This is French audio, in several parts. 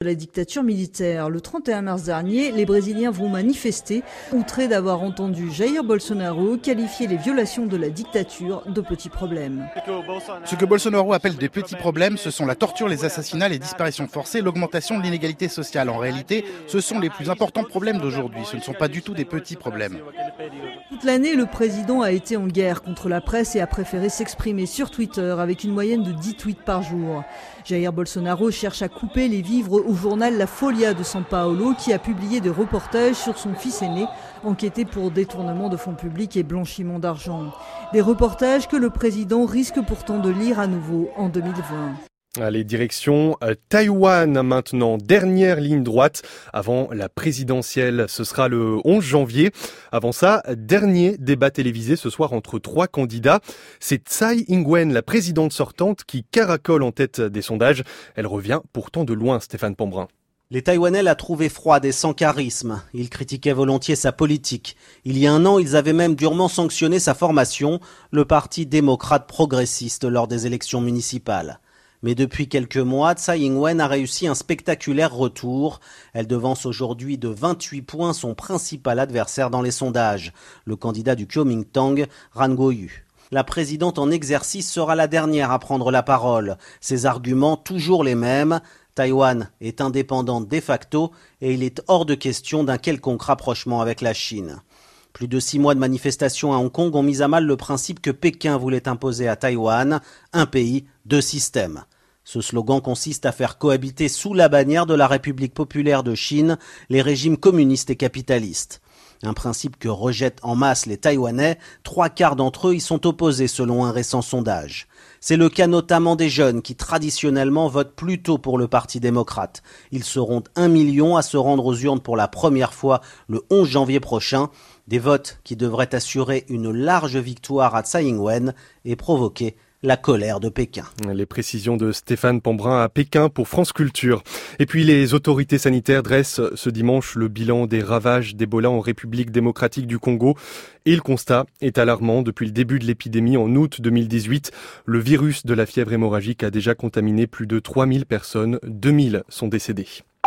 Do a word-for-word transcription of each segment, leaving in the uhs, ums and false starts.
de la dictature militaire. Le trente et un mars dernier, les Brésiliens vont manifester, outrés d'avoir entendu Jair Bolsonaro qualifier les violations de la dictature de petits problèmes. Ce que Bolsonaro appelle des petits problèmes, ce sont la torture, les assassinats, les disparitions forcées, l'augmentation de l'inégalité sociale. En réalité, ce sont les plus importants problèmes d'aujourd'hui. Ce ne sont pas du tout des petits problèmes. Toute l'année, le président a été en guerre contre la presse et a préféré s'exprimer sur Twitter avec une moyenne de dix tweets par jour. Jair Bolsonaro cherche à couper les vivres au journal La Folha de São Paulo qui a publié des reportages sur son fils aîné enquêté pour détournement de fonds publics et blanchiment d'argent. Des reportages que le président risque pourtant de lire à nouveau en deux mille vingt. Allez, direction euh, Taïwan maintenant, dernière ligne droite avant la présidentielle, ce sera le onze janvier. Avant ça, dernier débat télévisé ce soir entre trois candidats. C'est Tsai Ing-wen, la présidente sortante, qui caracole en tête des sondages. Elle revient pourtant de loin, Stéphane Pambrin. Les Taïwanais la trouvaient froide et sans charisme. Ils critiquaient volontiers sa politique. Il y a un an, ils avaient même durement sanctionné sa formation, le Parti démocrate progressiste, lors des élections municipales. Mais depuis quelques mois, Tsai Ing-wen a réussi un spectaculaire retour. Elle devance aujourd'hui de vingt-huit points son principal adversaire dans les sondages, le candidat du Kuomintang, Ran Kuo-yu. La présidente en exercice sera la dernière à prendre la parole. Ses arguments toujours les mêmes. Taïwan est indépendante de facto et il est hors de question d'un quelconque rapprochement avec la Chine. Plus de six mois de manifestations à Hong Kong ont mis à mal le principe que Pékin voulait imposer à Taïwan, un pays, deux systèmes. Ce slogan consiste à faire cohabiter sous la bannière de la République populaire de Chine les régimes communistes et capitalistes. Un principe que rejettent en masse les Taïwanais, trois quarts d'entre eux y sont opposés selon un récent sondage. C'est le cas notamment des jeunes qui traditionnellement votent plutôt pour le Parti démocrate. Ils seront un million à se rendre aux urnes pour la première fois le onze janvier prochain. Des votes qui devraient assurer une large victoire à Tsai Ing-wen et provoquer la colère de Pékin. Les précisions de Stéphane Pambrin à Pékin pour France Culture. Et puis les autorités sanitaires dressent ce dimanche le bilan des ravages d'Ebola en République démocratique du Congo. Et le constat est alarmant. Depuis le début de l'épidémie en août deux mille dix-huit, le virus de la fièvre hémorragique a déjà contaminé plus de trois mille personnes. deux mille sont décédées.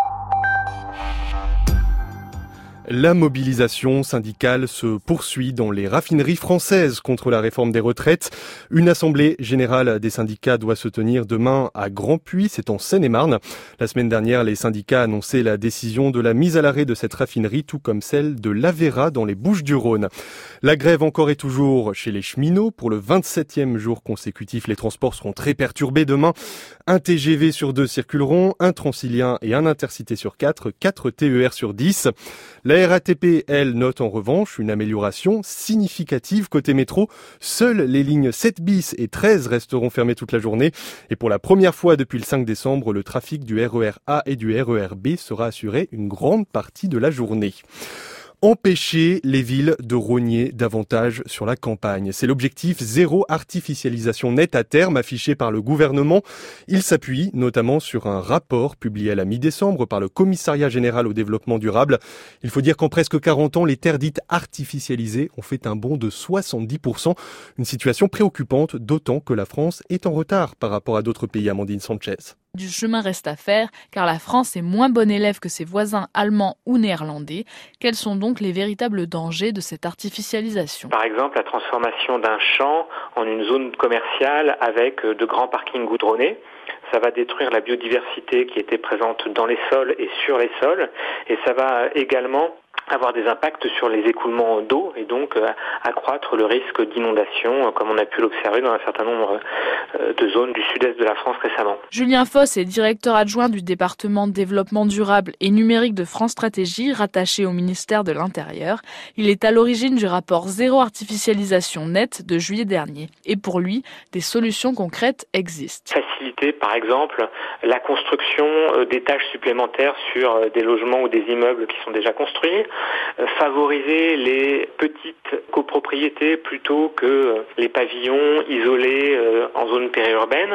La mobilisation syndicale se poursuit dans les raffineries françaises contre la réforme des retraites. Une assemblée générale des syndicats doit se tenir demain à Grand-Puy, c'est en Seine-et-Marne. La semaine dernière, les syndicats annonçaient la décision de la mise à l'arrêt de cette raffinerie, tout comme celle de l'Aveyra dans les Bouches-du-Rhône. La grève encore et toujours chez les cheminots. Pour le vingt-septième jour consécutif, les transports seront très perturbés demain. Un T G V sur deux circuleront, un Transilien et un Intercité sur quatre, quatre T E R sur dix. La R A T P, elle, note en revanche une amélioration significative côté métro. Seules les lignes sept bis et treize resteront fermées toute la journée. Et pour la première fois depuis le cinq décembre, le trafic du R E R A et du R E R B sera assuré une grande partie de la journée. Empêcher les villes de rogner davantage sur la campagne. C'est l'objectif zéro artificialisation nette à terme affiché par le gouvernement. Il s'appuie notamment sur un rapport publié à la mi-décembre par le Commissariat général au développement durable. Il faut dire qu'en presque quarante ans, les terres dites artificialisées ont fait un bond de soixante-dix pour cent. Une situation préoccupante, d'autant que la France est en retard par rapport à d'autres pays. Amandine Sanchez. Du chemin reste à faire, car la France est moins bonne élève que ses voisins allemands ou néerlandais. Quels sont donc les véritables dangers de cette artificialisation ? Par exemple, la transformation d'un champ en une zone commerciale avec de grands parkings goudronnés. Ça va détruire la biodiversité qui était présente dans les sols et sur les sols. Et ça va également avoir des impacts sur les écoulements d'eau et donc euh, accroître le risque d'inondation, euh, comme on a pu l'observer dans un certain nombre euh, de zones du sud-est de la France récemment. Julien Foss est directeur adjoint du département développement durable et numérique de France Stratégie, rattaché au ministère de l'Intérieur. Il est à l'origine du rapport Zéro artificialisation nette de juillet dernier. Et pour lui, des solutions concrètes existent. Faciliter par exemple la construction d'étages supplémentaires sur des logements ou des immeubles qui sont déjà construits, favoriser les petites copropriétés plutôt que les pavillons isolés en zone périurbaine.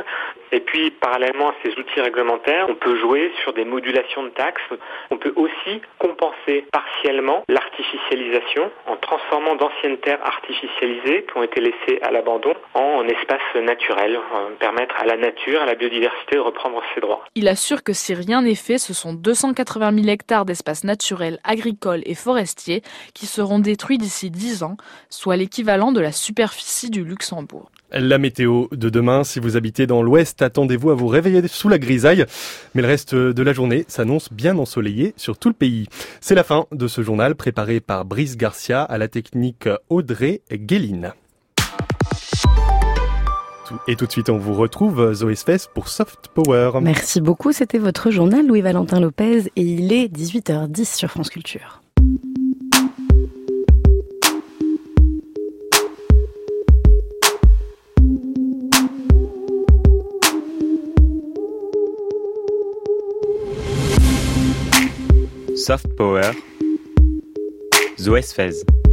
Et puis, parallèlement à ces outils réglementaires, on peut jouer sur des modulations de taxes. On peut aussi compenser partiellement l'artificialisation en transformant d'anciennes terres artificialisées qui ont été laissées à l'abandon en espaces naturels, euh, permettre à la nature, à la biodiversité de reprendre ses droits. Il assure que si rien n'est fait, ce sont deux cent quatre-vingt mille hectares d'espaces naturels, agricoles et forestiers qui seront détruits d'ici dix ans, soit l'équivalent de la superficie du Luxembourg. La météo de demain, si vous habitez dans l'ouest, attendez-vous à vous réveiller sous la grisaille. Mais le reste de la journée s'annonce bien ensoleillé sur tout le pays. C'est la fin de ce journal préparé par Brice Garcia, à la technique Audrey Guéline. Et tout de suite, on vous retrouve, Zoé Sfez, pour Soft Power. Merci beaucoup, c'était votre journal, Louis-Valentin Lopez, et il est dix-huit heures dix sur France Culture. Soft Power, Zoé Sfez.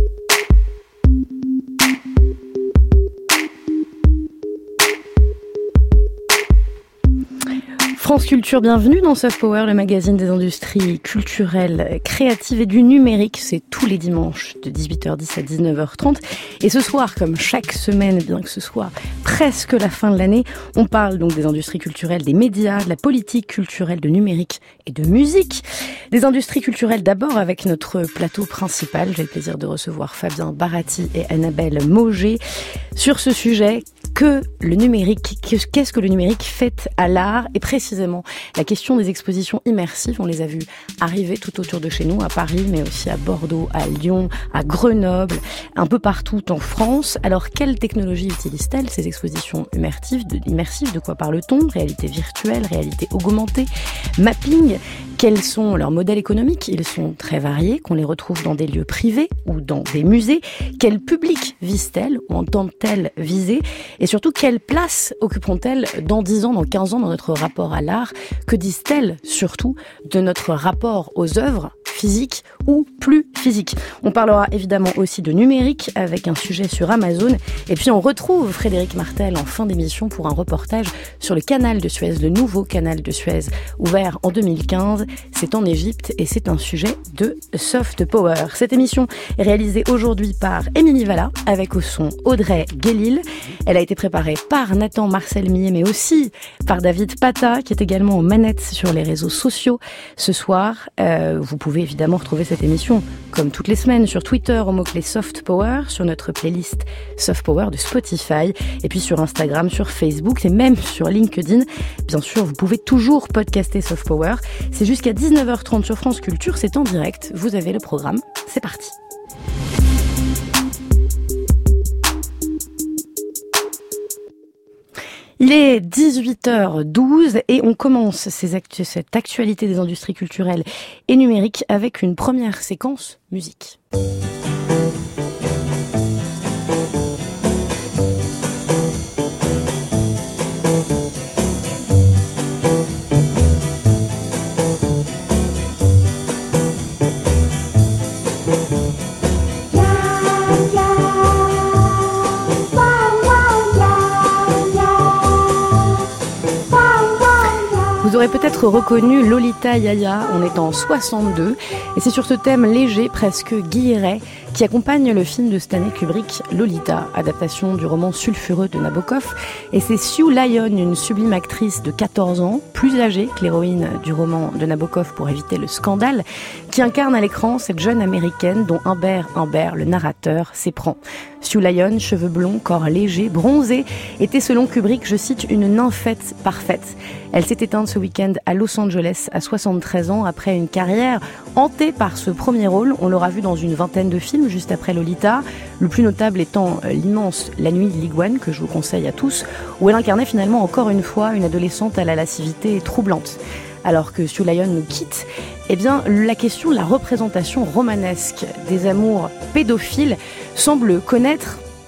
France Culture, bienvenue dans Soft Power, le magazine des industries culturelles, créatives et du numérique. C'est tous les dimanches de dix-huit heures dix à dix-neuf heures trente. Et ce soir, comme chaque semaine, bien que ce soit presque la fin de l'année, on parle donc des industries culturelles, des médias, de la politique culturelle, de numérique et de musique. Des industries culturelles d'abord avec notre plateau principal. J'ai le plaisir de recevoir Fabien Baratti et Annabelle Mauger sur ce sujet. Que le numérique, qu'est-ce que le numérique fait à l'art? Et précisément, la question des expositions immersives, on les a vues arriver tout autour de chez nous, à Paris, mais aussi à Bordeaux, à Lyon, à Grenoble, un peu partout en France. Alors, quelles technologies utilisent-elles, ces expositions immersives? De, immersives, de quoi parle-t-on? Réalité virtuelle, réalité augmentée, mapping? Quels sont leurs modèles économiques? Ils sont très variés, qu'on les retrouve dans des lieux privés ou dans des musées. Quel public visent-elles ou entendent-elles viser? Et surtout, quelle place occuperont-elles dans dix ans, dans quinze ans dans notre rapport à l'art? Que disent-elles surtout de notre rapport aux œuvres physiques ou plus physiques? On parlera évidemment aussi de numérique avec un sujet sur Amazon. Et puis on retrouve Frédéric Martel en fin d'émission pour un reportage sur le canal de Suez, le nouveau canal de Suez ouvert en deux mille quinze. C'est en Égypte et c'est un sujet de Soft Power. Cette émission est réalisée aujourd'hui par Émilie Valla avec au son Audrey Guélil. Elle a été préparée par Nathan Marcel Millet mais aussi par David Pata qui est également aux manettes sur les réseaux sociaux. Ce soir, euh, vous pouvez évidemment retrouver cette émission comme toutes les semaines sur Twitter au mot-clé Soft Power, sur notre playlist Soft Power de Spotify et puis sur Instagram, sur Facebook et même sur LinkedIn. Bien sûr, vous pouvez toujours podcaster Soft Power. C'est jusqu'à dix-neuf heures trente sur France Culture, c'est en direct. Vous avez le programme, c'est parti. Il est dix-huit heures douze et on commence ces actu- cette actualité des industries culturelles et numériques avec une première séquence musique. Vous aurez peut-être reconnu Lolita Yaya, on est en soixante-deux, et c'est sur ce thème léger, presque guilleret, qui accompagne le film de Stanley Kubrick, Lolita, adaptation du roman sulfureux de Nabokov. Et c'est Sue Lyon, une sublime actrice de quatorze ans, plus âgée que l'héroïne du roman de Nabokov pour éviter le scandale, qui incarne à l'écran cette jeune américaine dont Humbert Humbert, le narrateur, s'éprend. Sue Lyon, cheveux blonds, corps léger, bronzé, était selon Kubrick, je cite, une nymphette parfaite. Elle s'est éteinte ce week-end à Los Angeles à soixante-treize ans après une carrière hantée par ce premier rôle. On l'aura vu dans une vingtaine de films juste après Lolita, le plus notable étant l'immense La Nuit de l'Iguane, que je vous conseille à tous, où elle incarnait finalement encore une fois une adolescente à la lascivité troublante. Alors que Sue Lyon nous quitte, eh bien, la question de la représentation romanesque des amours pédophiles semble connaître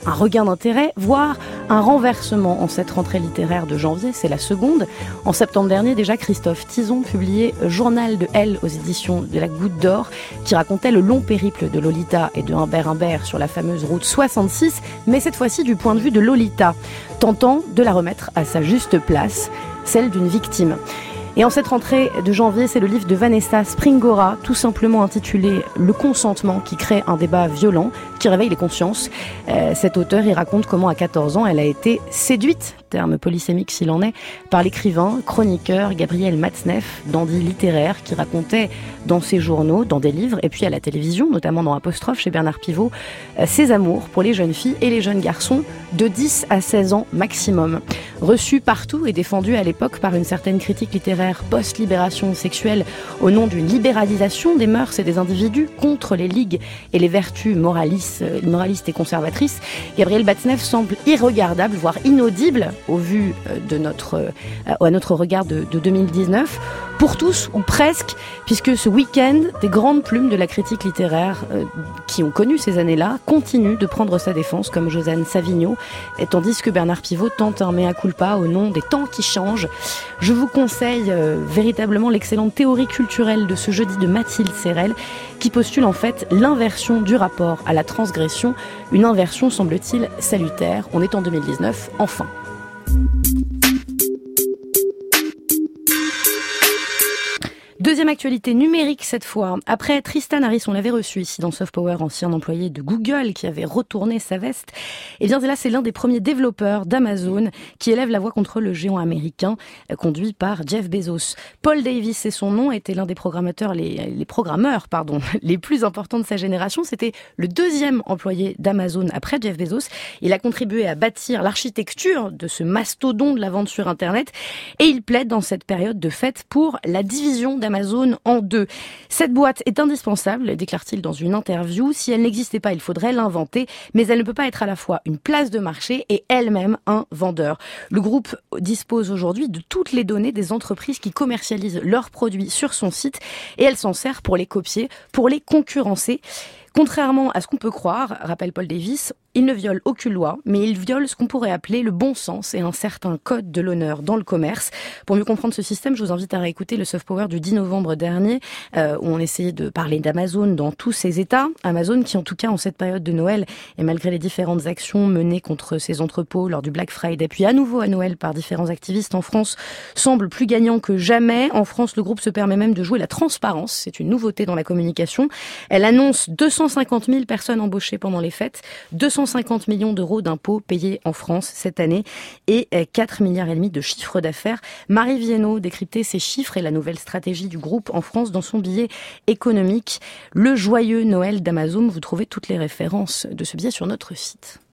un regain d'intérêt, voire un renversement en cette rentrée littéraire de janvier, c'est la seconde. En septembre dernier, déjà, Christophe Tison publiait Journal de Elle aux éditions de la Goutte d'Or, qui racontait le long périple de Lolita et de Humbert Humbert sur la fameuse route soixante-six, mais cette fois-ci du point de vue de Lolita, tentant de la remettre à sa juste place, celle d'une victime. Et en cette rentrée de janvier, c'est le livre de Vanessa Springora, tout simplement intitulé « Le consentement » qui crée un débat violent, qui réveille les consciences. Euh, cet auteur, il raconte comment à quatorze ans, elle a été séduite, terme polysémique s'il en est, par l'écrivain, chroniqueur Gabriel Matzneff, dandy littéraire, qui racontait dans ses journaux, dans des livres, et puis à la télévision, notamment dans Apostrophe chez Bernard Pivot, euh, ses amours pour les jeunes filles et les jeunes garçons de dix à seize ans maximum. Reçu partout et défendu à l'époque par une certaine critique littéraire post-libération sexuelle au nom d'une libéralisation des mœurs et des individus contre les ligues et les vertus moralistes, moralistes et conservatrices, Gabriel Matzneff semble irregardable, voire inaudible au vu de notre, à notre regard de, de deux mille dix-neuf, pour tous ou presque, puisque ce week-end, des grandes plumes de la critique littéraire euh, qui ont connu ces années-là continuent de prendre sa défense, comme Josiane Savigno, et tandis que Bernard Pivot tente un mea culpa au nom des temps qui changent. Je vous conseille euh, véritablement l'excellente théorie culturelle de ce jeudi de Mathilde Serrel, qui postule en fait l'inversion du rapport à la transgression, une inversion semble-t-il salutaire. On est en deux mille dix-neuf, enfin. Deuxième actualité numérique cette fois. Après Tristan Harris, on l'avait reçu ici dans Soft Power, ancien employé de Google qui avait retourné sa veste. Et bien là, c'est l'un des premiers développeurs d'Amazon qui élève la voix contre le géant américain conduit par Jeff Bezos. Paul Davis, c'est son nom, était l'un des programmateurs, les, les programmeurs, pardon, les plus importants de sa génération. C'était le deuxième employé d'Amazon après Jeff Bezos. Il a contribué à bâtir l'architecture de ce mastodonte de la vente sur Internet et il plaide dans cette période de fête pour la division d'Amazon Amazon en deux. Cette boîte est indispensable, déclare-t-il dans une interview. Si elle n'existait pas, il faudrait l'inventer, mais elle ne peut pas être à la fois une place de marché et elle-même un vendeur. Le groupe dispose aujourd'hui de toutes les données des entreprises qui commercialisent leurs produits sur son site et elle s'en sert pour les copier, pour les concurrencer. Contrairement à ce qu'on peut croire, rappelle Paul Davis, il ne viole aucune loi, mais il viole ce qu'on pourrait appeler le bon sens et un certain code de l'honneur dans le commerce. Pour mieux comprendre ce système, je vous invite à réécouter le Soft Power du dix novembre dernier, euh, où on essayait de parler d'Amazon dans tous ses états. Amazon qui, en tout cas, en cette période de Noël, et malgré les différentes actions menées contre ses entrepôts lors du Black Friday, puis à nouveau à Noël par différents activistes en France, semble plus gagnant que jamais. En France, le groupe se permet même de jouer la transparence. C'est une nouveauté dans la communication. Elle annonce deux cent cinquante mille personnes embauchées pendant les fêtes, deux cent cinquante millions d'euros d'impôts payés en France cette année et quatre milliards et demi de chiffre d'affaires. Marie Viennot décryptait ces chiffres et la nouvelle stratégie du groupe en France dans son billet économique. Le joyeux Noël d'Amazon, vous trouvez toutes les références de ce billet sur notre site.